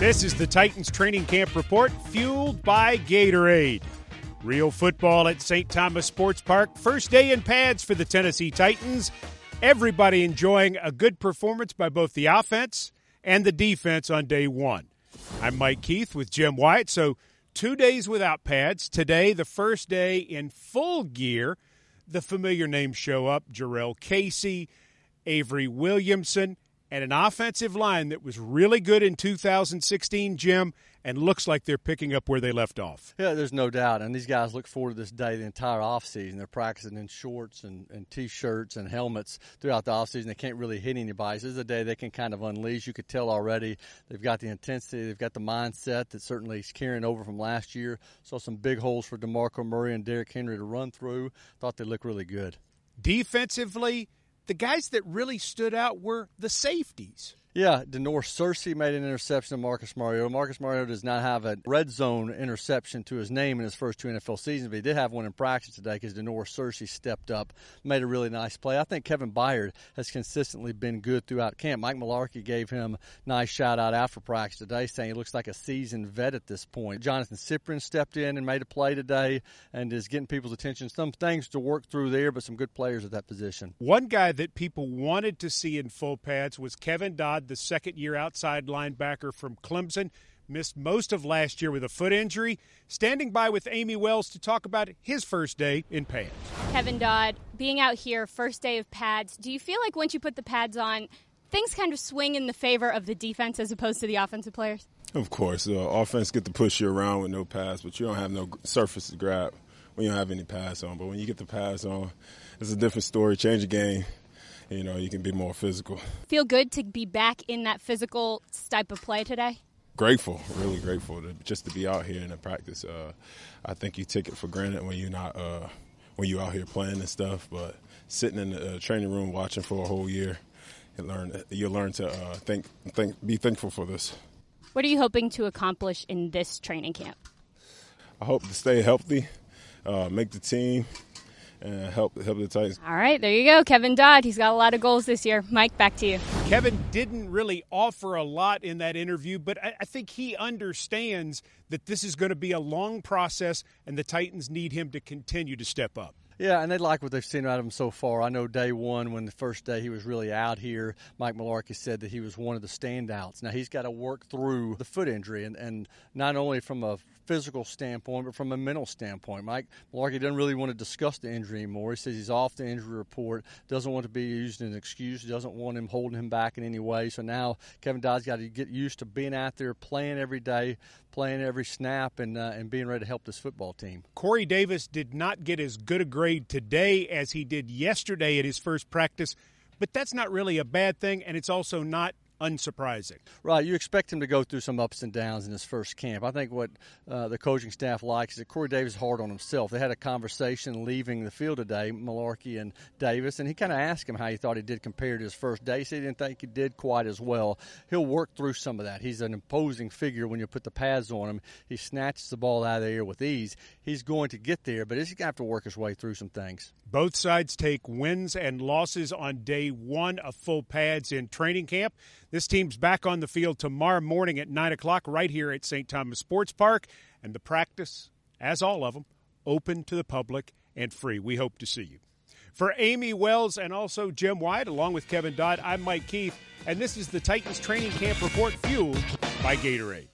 This is the Titans training camp report, fueled by Gatorade. Real football at St. Thomas Sports Park. First day in pads for the Tennessee Titans. Everybody enjoying a good performance by both the offense and the defense on day one. I'm Mike Keith with Jim Wyatt. So 2 days without pads. Today, the first day in full gear. The familiar names show up: Jarrell Casey, Avery Williamson, and an offensive line that was really good in 2016, Jim, and looks like they're picking up where they left off. Yeah, there's no doubt. And these guys look forward to this day the entire offseason. They're practicing in shorts and T-shirts and helmets throughout the offseason. They can't really hit anybody. So this is a day they can kind of unleash. You could tell already they've got the intensity. They've got the mindset that certainly is carrying over from last year. Saw some big holes for DeMarco Murray and Derrick Henry to run through. Thought they looked really good. Defensively, the guys that really stood out were the safeties. Yeah, Denor Searcy made an interception to Marcus Mariota. Marcus Mariota does not have a red zone interception to his name in his first two NFL seasons, but he did have one in practice today because Denor Searcy stepped up, made a really nice play. I think Kevin Byard has consistently been good throughout camp. Mike Mularkey gave him a nice shout-out after practice today, saying he looks like a seasoned vet at this point. Jonathan Cyprian stepped in and made a play today and is getting people's attention. Some things to work through there, but some good players at that position. One guy that people wanted to see in full pads was Kevin Dodd, the second-year outside linebacker from Clemson. Missed most of last year with a foot injury. Standing by with Amy Wells to talk about his first day in pads. Kevin Dodd, being out here, first day of pads, do you feel like once you put the pads on, things kind of swing in the favor of the defense as opposed to the offensive players? Of course. The offense get to push you around with no pads, but you don't have no surface to grab when you don't have any pads on. But when you get the pads on, it's a different story. Change the game. You know, you can be more physical. Feel good to be back in that physical type of play today? Grateful, really grateful just to be out here in the practice. I think you take it for granted when you're not when you're out here playing and stuff. But sitting in the training room watching for a whole year, you learn to be thankful for this. What are you hoping to accomplish in this training camp? I hope to stay healthy, make the team, and help the Titans. All right, there you go. Kevin Dodd, he's got a lot of goals this year. Mike, back to you. Kevin didn't really offer a lot in that interview, but I think he understands that this is going to be a long process, and the Titans need him to continue to step up. Yeah, and they like what they've seen out of him so far. I know day one, when the first day he was really out here, Mike Mularkey said that he was one of the standouts. Now, he's got to work through the foot injury, and not only from a physical standpoint, but from a mental standpoint. Mike Mularkey doesn't really want to discuss the injury anymore. He says he's off the injury report, doesn't want to be used as an excuse, doesn't want him holding him back in any way. So now Kevin Dodd's got to get used to being out there, playing every day, playing every snap, and being ready to help this football team. Corey Davis did not get as good a grade today as he did yesterday at his first practice, but that's not really a bad thing, and it's also not unsurprising. Right, you expect him to go through some ups and downs in his first camp. I think what the coaching staff likes is that Corey Davis is hard on himself. They had a conversation leaving the field today, Mularkey and Davis, and he kind of asked him how he thought he did compared to his first day. He said he didn't think he did quite as well. He'll work through some of that. He's an imposing figure when you put the pads on him. He snatches the ball out of the air with ease. He's going to get there, but he's going to have to work his way through some things. Both sides take wins and losses on day one of full pads in training camp. This team's back on the field tomorrow morning at 9 o'clock right here at St. Thomas Sports Park. And the practice, as all of them, open to the public and free. We hope to see you. For Amy Wells and also Jim Wyatt, along with Kevin Dodd, I'm Mike Keith. And this is the Titans training camp report fueled by Gatorade.